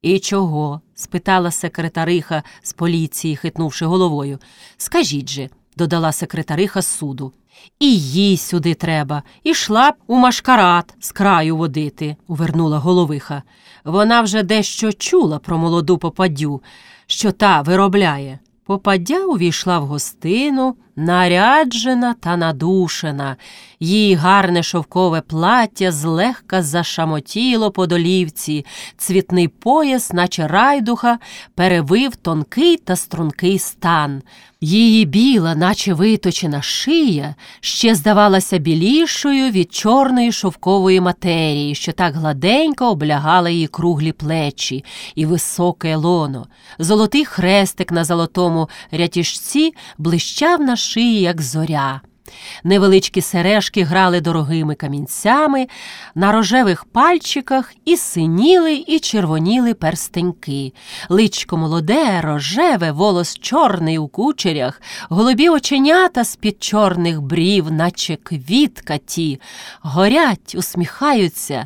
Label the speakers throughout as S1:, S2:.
S1: «І чого?» – спитала секретариха з поліції, хитнувши головою. «Скажіть же», – додала секретариха з суду. «І їй сюди треба. Ішла б у машкарад з краю водити», – увернула головиха. Вона вже дещо чула про молоду попаддю, що та виробляє. Попаддя увійшла в гостину, наряджена та надушена. Її гарне шовкове плаття злегка зашамотіло по долівці, цвітний пояс, наче райдуха, перевив тонкий та стрункий стан. Її біла, наче виточена шия ще здавалася білішою від чорної шовкової матерії, що так гладенько облягала її круглі плечі і високе лоно. Золотий хрестик на золотому рятішці блищав на шиї, як зоря. Невеличкі сережки грали дорогими камінцями, на рожевих пальчиках і синіли, і червоніли перстеньки. Личко молоде, рожеве, волос чорний у кучерях, голубі оченята з-під чорних брів, наче квітка ті, горять, усміхаються.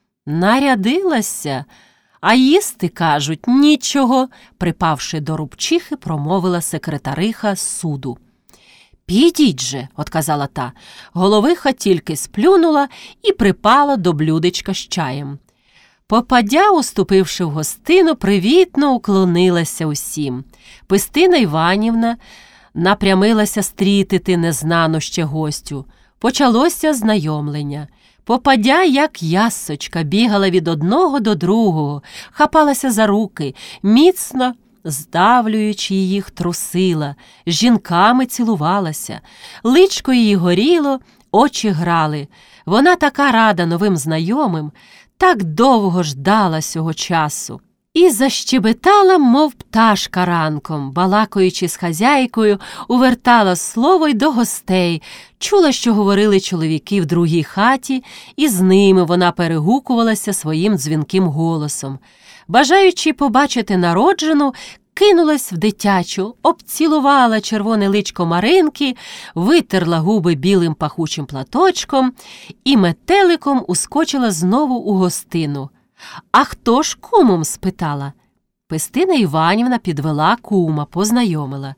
S1: Нарядилася, а їсти, кажуть, нічого, припавши до рубчихи, промовила секретариха з суду. «Підіть же», – отказала та. Головиха тільки сплюнула і припала до блюдечка з чаєм. Попаддя, уступивши в гостину, привітно уклонилася усім. Пестина Іванівна напрямилася стрітити незнану ще гостю. Почалося знайомлення. Попаддя, як ясочка, бігала від одного до другого, хапалася за руки, міцно здавлюючи їх, трусила, з жінками цілувалася. Личко її горіло, очі грали. Вона така рада новим знайомим, так довго ждала сього часу. І защебетала, мов пташка ранком, балакаючи з хазяйкою, увертала слово й до гостей, чула, що говорили чоловіки в другій хаті, і з ними вона перегукувалася своїм дзвінким голосом. Бажаючи побачити народжену, кинулась в дитячу, обцілувала червоне личко Маринки, витерла губи білим пахучим платочком і метеликом ускочила знову у гостину. «А хто ж кумом?» – спитала. Пестина Іванівна підвела кума, познайомила.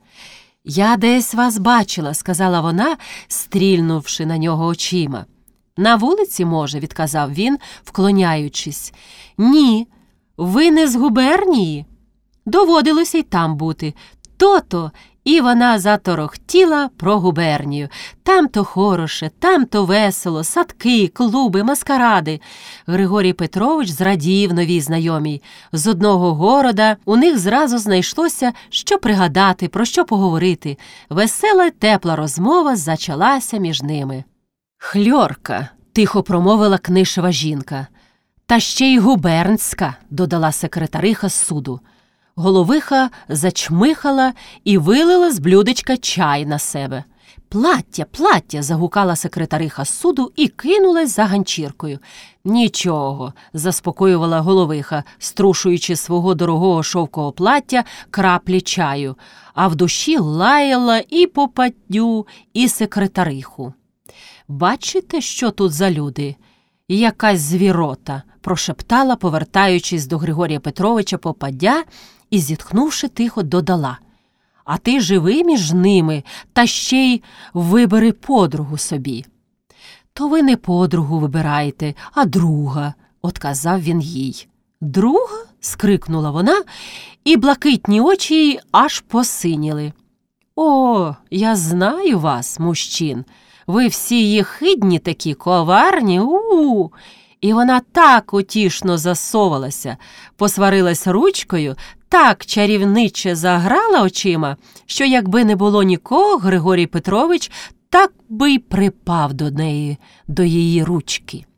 S1: «Я десь вас бачила», – сказала вона, стрільнувши на нього очима. «На вулиці, може?» – відказав він, вклоняючись. «Ні, ви не з губернії?» «Доводилося й там бути. То-то!» І вона заторохтіла про губернію. Там-то хороше, там-то весело, садки, клуби, маскаради. Григорій Петрович зрадів новій знайомій. З одного города у них зразу знайшлося, що пригадати, про що поговорити. Весела й тепла розмова зачалася між ними. «Хльорка», – тихо промовила книшева жінка. «Та ще й губернська», – додала секретариха з суду. Головиха зачмихала і вилила з блюдечка чай на себе. «Плаття, плаття!» – загукала секретариха з суду і кинулась за ганчіркою. «Нічого», – заспокоювала головиха, струшуючи свого дорогого шовкового плаття краплі чаю, а в душі лаяла і попаддю, і секретариху. «Бачите, що тут за люди? Якась звірота!» – прошептала, повертаючись до Григорія Петровича попаддя, і, зітхнувши, тихо додала. «А ти живи між ними, та ще й вибери подругу собі». «То ви не подругу вибираєте, а друга», – отказав він їй. «Друга?» – скрикнула вона, і блакитні очі їй аж посиніли. «О, я знаю вас, мужчин. Ви всі єхидні такі, коварні, у-у-у!» І вона так утішно засовалася, посварилась ручкою, так чарівниче заграла очима, що якби не було нікого, Григорій Петрович так би й припав до неї, до її ручки.